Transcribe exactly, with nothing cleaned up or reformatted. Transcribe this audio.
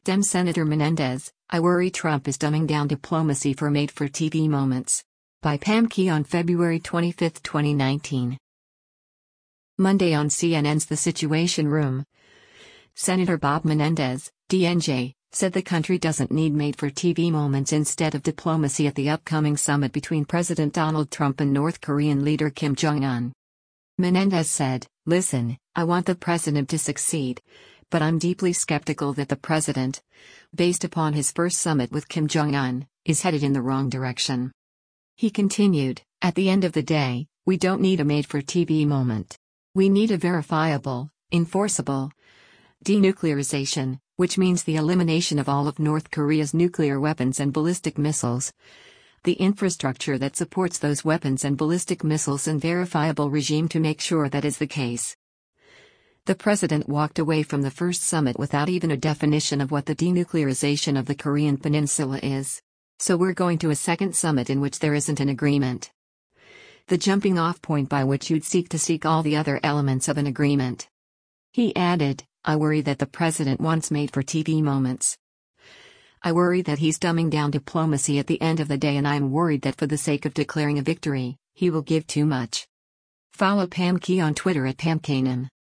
Dem Senator Menendez, I worry Trump is dumbing down diplomacy for made-for-T V moments. By Pam Key on February twenty-fifth, twenty nineteen. Monday on C N N's The Situation Room. Senator Bob Menendez, D N J, said the country doesn't need made-for-T V moments instead of diplomacy at the upcoming summit between President Donald Trump and North Korean leader Kim Jong-un. Menendez said, "Listen, I want the president to succeed, but I'm deeply skeptical that the president, based upon his first summit with Kim Jong-un, is headed in the wrong direction." He continued, "At the end of the day, we don't need a made-for-T V moment. We need a verifiable, enforceable denuclearization, which means the elimination of all of North Korea's nuclear weapons and ballistic missiles, the infrastructure that supports those weapons and ballistic missiles, and verifiable regime to make sure that is the case." The president walked away from the first summit without even a definition of what the denuclearization of the Korean peninsula is. So we're going to a second summit in which there isn't an agreement. The jumping off point by which you'd seek to seek all the other elements of an agreement. He added, "I worry that the president wants made-for-T V moments. I worry that he's dumbing down diplomacy at the end of the day, and I'm worried that for the sake of declaring a victory, he will give too much." Follow Pam Key on Twitter at Pam Kanem.